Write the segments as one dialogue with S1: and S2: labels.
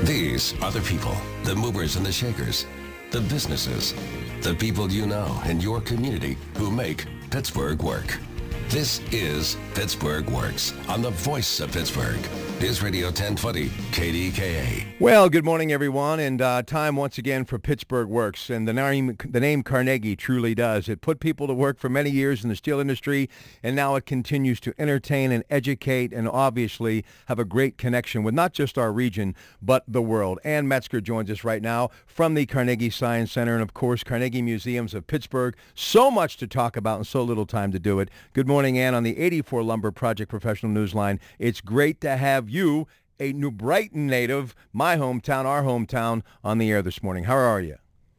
S1: These are the people, the movers and the shakers, the businesses, the people you know in your community who make Pittsburgh work. This is Pittsburgh Works on the voice of Pittsburgh. News Radio 1020 KDKA.
S2: Well, good morning, everyone, and time once again for Pittsburgh Works. And the name Carnegie truly does. It put people to work for many years in the steel industry, and now it continues to entertain and educate and obviously have a great connection with not just our region, but the world. Ann Metzger joins us right now from the Carnegie Science Center and, of course, Carnegie Museums of Pittsburgh. So much to talk about and so little time to do it. Good morning, Ann, on the 84 Lumber Project Professional Newsline. It's great to have you, a New Brighton native, my hometown, our hometown, on the air this morning. How are you?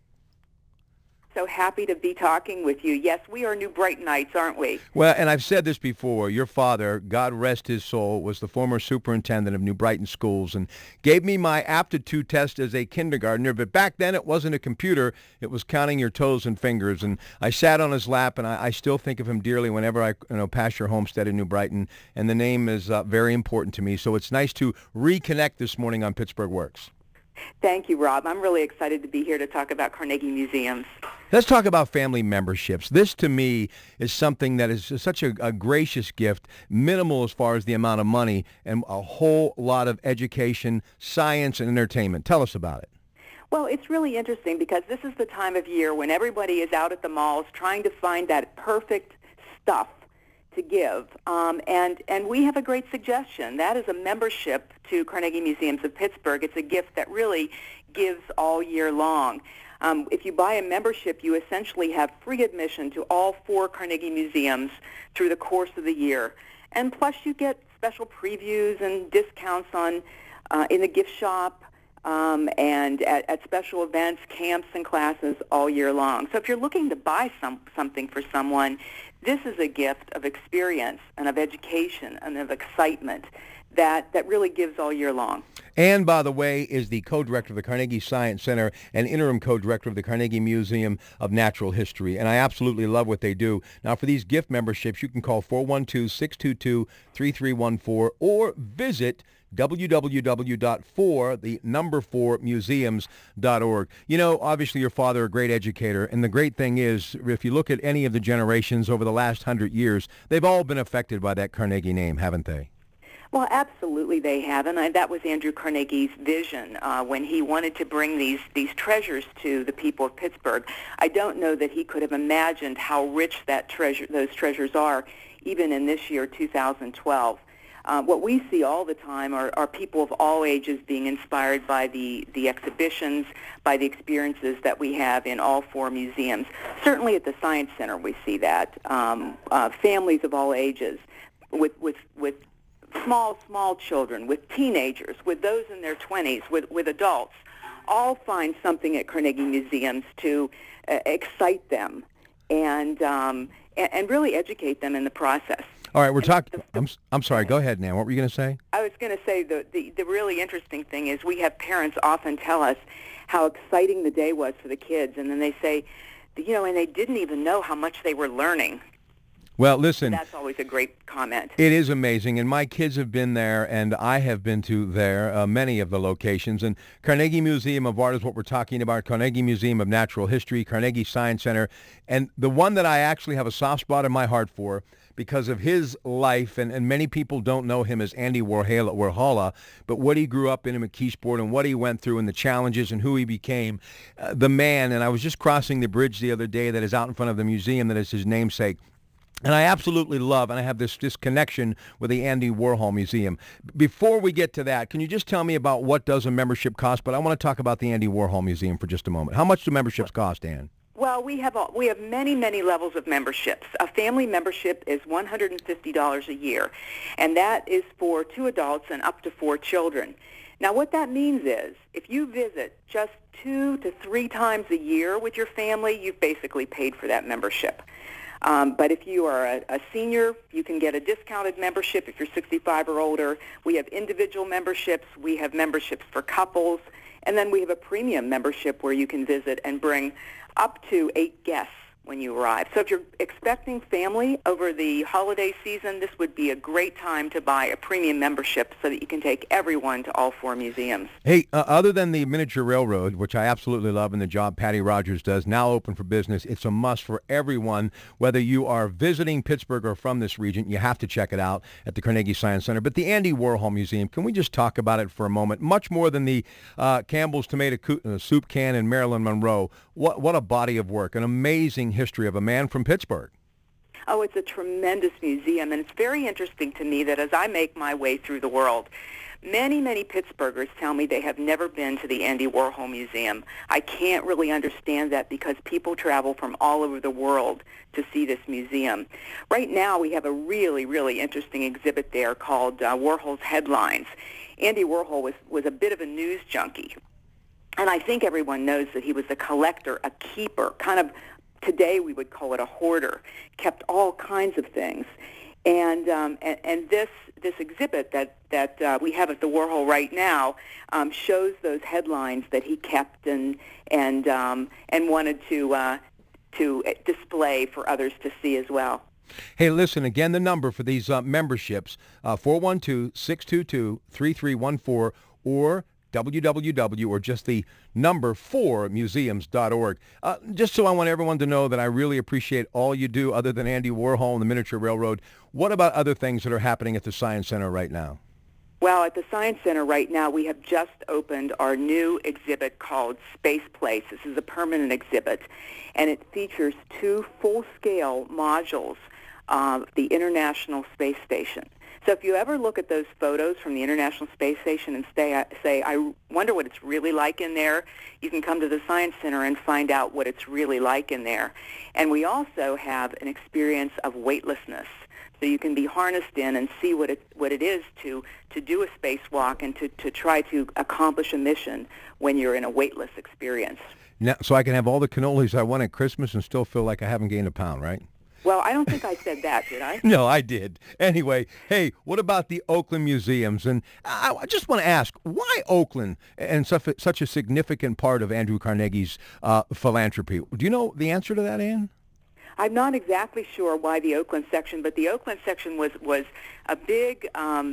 S3: So happy to be talking with you. Yes, we are New Brightonites, aren't we?
S2: Well, and I've said this before. Your father, God rest his soul, was the former superintendent of New Brighton Schools and gave me my aptitude test as a kindergartner. But back then, it wasn't a computer. It was counting your toes and fingers. And I sat on his lap, and I still think of him dearly whenever I pass your homestead in New Brighton. And the name is very important to me. So it's nice to reconnect this morning on Pittsburgh Works.
S3: Thank you, Rob. I'm really excited to be here to talk about Carnegie Museums.
S2: Let's talk about family memberships. This, to me, is something that is such a gracious gift, minimal as far as the amount of money, and a whole lot of education, science, and entertainment. Tell us about it.
S3: Well, it's really interesting because this is the time of year when everybody is out at the malls trying to find that perfect stuff to give. And we have a great suggestion. That is a membership to Carnegie Museums of Pittsburgh. It's a gift that really gives all year long. If you buy a membership, you essentially have free admission to all 4 Carnegie Museums through the course of the year. And plus you get special previews and discounts on in the gift shop and at special events, camps, and classes all year long. So if you're looking to buy something for someone, this is a gift of experience and of education and of excitement that really gives all year long.
S2: And, by the way, is the co-director of the Carnegie Science Center and interim co-director of the Carnegie Museum of Natural History. And I absolutely love what they do. Now, for these gift memberships, you can call 412-622-3314 or visit www.4museums.org. You know, obviously your father, a great educator, and the great thing is, if you look at any of the generations over the last 100 years, they've all been affected by that Carnegie name, haven't they?
S3: Well, absolutely they have, and that was Andrew Carnegie's vision when he wanted to bring these treasures to the people of Pittsburgh. I don't know that he could have imagined how rich those treasures are, even in this year, 2012. What we see all the time are people of all ages being inspired by the exhibitions, by the experiences that we have in all 4 museums. Certainly at the Science Center we see that. Families of all ages with small children, with teenagers, with those in their 20s, with adults, all find something at Carnegie Museums to excite them and really educate them in the process.
S2: All right, we're talking. I'm sorry. Go ahead, Nan. What were you going to say?
S3: I was going to say the really interesting thing is we have parents often tell us how exciting the day was for the kids, and then they say, and they didn't even know how much they were learning.
S2: Well, listen.
S3: That's always a great comment.
S2: It is amazing, and my kids have been there, and I have been to many of the locations. And Carnegie Museum of Art is what we're talking about, Carnegie Museum of Natural History, Carnegie Science Center, and the one that I actually have a soft spot in my heart for because of his life, and many people don't know him as Andy Warhola, but what he grew up in McKeesport and what he went through and the challenges and who he became, the man. And I was just crossing the bridge the other day that is out in front of the museum that is his namesake. And I absolutely love, and I have this connection with the Andy Warhol Museum. Before we get to that, can you just tell me about what does a membership cost? But I want to talk about the Andy Warhol Museum for just a moment. How much do memberships cost, Ann?
S3: Well, we have many levels of memberships. A family membership is $150 a year, and that is for 2 adults and up to 4 children. Now, what that means is if you visit just 2 to 3 times a year with your family, you've basically paid for that membership. But if you are a senior, you can get a discounted membership if you're 65 or older. We have individual memberships. We have memberships for couples. And then we have a premium membership where you can visit and bring up to 8 guests when you arrive. So if you're expecting family over the holiday season, this would be a great time to buy a premium membership so that you can take everyone to all 4 museums.
S2: Hey, other than the miniature railroad, which I absolutely love and the job Patty Rogers does, now open for business, it's a must for everyone. Whether you are visiting Pittsburgh or from this region, you have to check it out at the Carnegie Science Center. But the Andy Warhol Museum, can we just talk about it for a moment? Much more than the Campbell's tomato soup can and Marilyn Monroe. What a body of work, an amazing history of a man from Pittsburgh.
S3: Oh, it's a tremendous museum, and it's very interesting to me that as I make my way through the world, many, many Pittsburghers tell me they have never been to the Andy Warhol Museum. I can't really understand that because people travel from all over the world to see this museum. Right now, we have a really, really interesting exhibit there called Warhol's Headlines. Andy Warhol was a bit of a news junkie. And I think everyone knows that he was a collector, a keeper, kind of today we would call it a hoarder, kept all kinds of things. And this exhibit that we have at the Warhol right now shows those headlines that he kept and wanted to display for others to see as well.
S2: Hey, listen, again, the number for these memberships, 412-622-3314 or www or just the number 4museums.org. Just so I want everyone to know that I really appreciate all you do other than Andy Warhol and the Miniature Railroad. What about other things that are happening at the Science Center right now?
S3: Well, at the Science Center right now, we have just opened our new exhibit called Space Place. This is a permanent exhibit, and it features 2 full-scale modules of the International Space Station. So if you ever look at those photos from the International Space Station and say, I wonder what it's really like in there, you can come to the Science Center and find out what it's really like in there. And we also have an experience of weightlessness. So you can be harnessed in and see what it is to do a spacewalk and to try to accomplish a mission when you're in a weightless experience.
S2: Now, so I can have all the cannolis I want at Christmas and still feel like I haven't gained a pound, right?
S3: Well, I don't think I said that, did I?
S2: No, I did. Anyway, hey, what about the Oakland Museums? And I just want to ask, why Oakland and such a significant part of Andrew Carnegie's philanthropy? Do you know the answer to that, Ann?
S3: I'm not exactly sure why the Oakland section, but the Oakland section was a big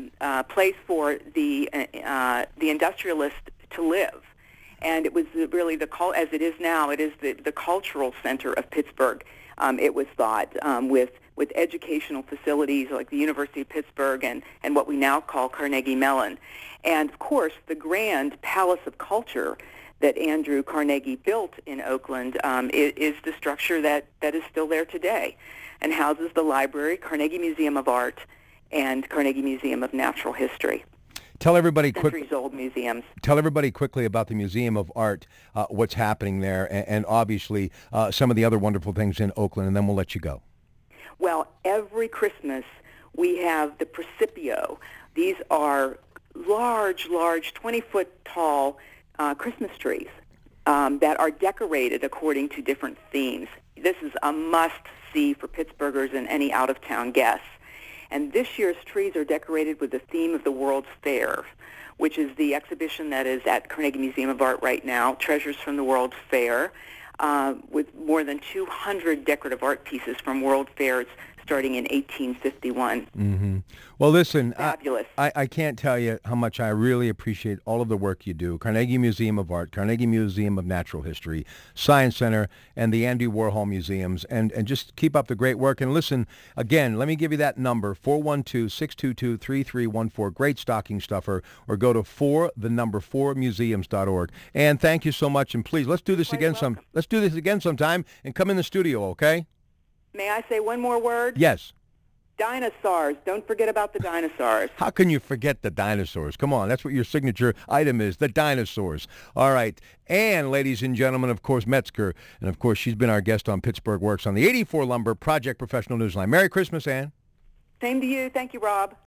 S3: place for the industrialist to live. And it was really as it is now, it is the cultural center of Pittsburgh. It was thought with educational facilities like the University of Pittsburgh and what we now call Carnegie Mellon. And, of course, the grand Palace of Culture that Andrew Carnegie built in Oakland is the structure that is still there today and houses the library, Carnegie Museum of Art, and Carnegie Museum of Natural History.
S2: Tell everybody
S3: centuries-old museums.
S2: Tell everybody quickly about the Museum of Art, what's happening there, and obviously some of the other wonderful things in Oakland, and then we'll let you go.
S3: Well, every Christmas we have the Precipio. These are large, 20-foot tall Christmas trees that are decorated according to different themes. This is a must-see for Pittsburghers and any out-of-town guests. And this year's trees are decorated with the theme of the World's Fair, which is the exhibition that is at Carnegie Museum of Art right now, Treasures from the World's Fair, with more than 200 decorative art pieces from World Fairs starting in 1851.
S2: Mm-hmm. Well, listen,
S3: fabulous.
S2: I can't tell you how much I really appreciate all of the work you do. Carnegie Museum of Art, Carnegie Museum of Natural History, Science Center, and the Andy Warhol Museums. And just keep up the great work. And listen, again, let me give you that number, 412-622-3314. Great stocking stuffer. Or go to 4museums.org. And thank you so much. And please, let's do this again let's do this again sometime and come in the studio, okay?
S3: May I say one more word?
S2: Yes.
S3: Dinosaurs. Don't forget about the dinosaurs.
S2: How can you forget the dinosaurs? Come on, that's what your signature item is, the dinosaurs. All right. And, ladies and gentlemen, of course, Metzger. And, of course, she's been our guest on Pittsburgh Works on the 84 Lumber Project Professional Newsline. Merry Christmas, Ann.
S3: Same to you. Thank you, Rob.